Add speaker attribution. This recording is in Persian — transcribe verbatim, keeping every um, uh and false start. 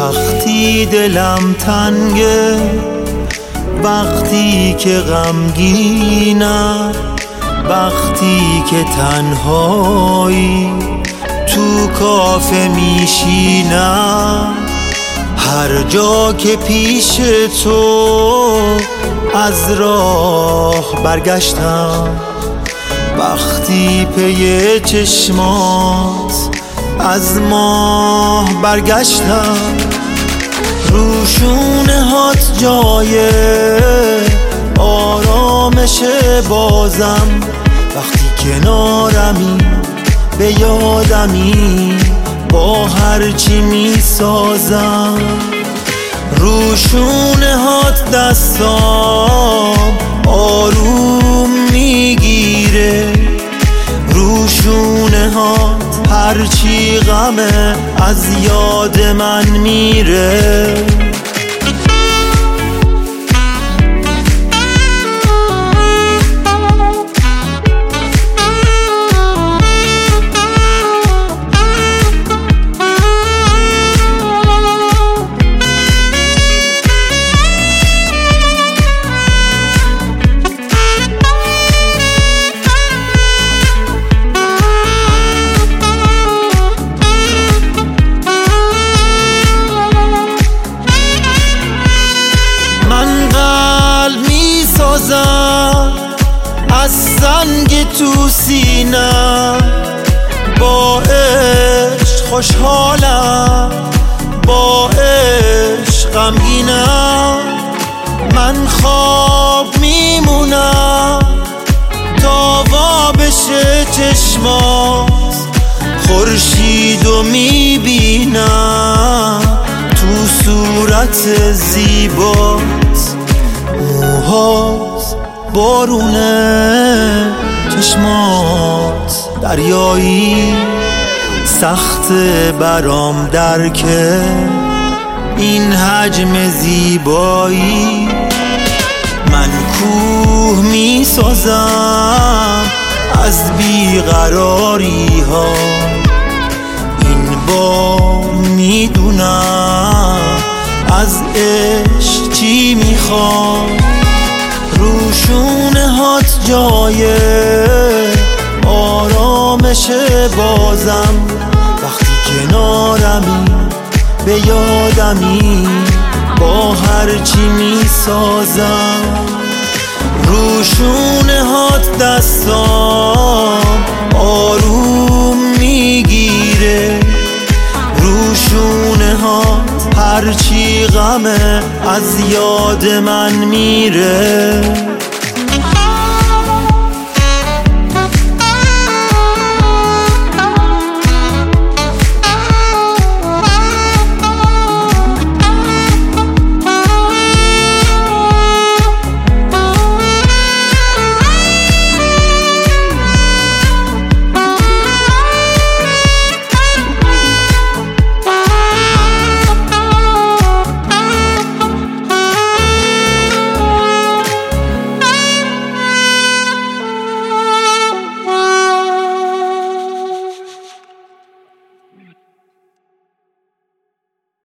Speaker 1: وقتی دلم تنگه، وقتی که غمگینم، وقتی که تنهایی تو کافه میشینم، هر جا که پیش تو از راه برگشتم، وقتی پی چشمات از ماه برگشتم، روشونه هات جای آرامش بازم، وقتی کنارمی به یادمی با هرچی می سازم، روشونه هات دستام آروم میگیره، روشونه هات هرچی غمه از یاد من میره. از سنگ تو سینم، با عشق خوشحالم، با عشق غمگینم، من خواب میمونم تا وا بشه چشمات، خورشیدو میبینم تو صورت زیبات، موهات بارونه، چشمات دریایی، سخت برام درکه این حجم زیبایی، من کوه می سازم از بیقراری ها، این بار میدونم از عشق چی میخوام، روشونه هات جای آرامش بازم، وقتی کنارمی به یادمی با هرچی می سازم، روشونه هات دستام آروم میگیره، روشونه هات هرچی غمه از یاد من میره.